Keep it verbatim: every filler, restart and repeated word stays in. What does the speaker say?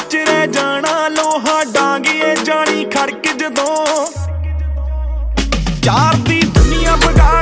ਵਿੱਚ ਰਹਿ ਜਾਣਾ ਲੋਹਾ ਡਾਂਗੀਏ ਜਾਣੀ ਖੜਕ ਜਦੋਂ ਚਾਰ ਦੀ ਦੁਨੀਆ ਬਗਾ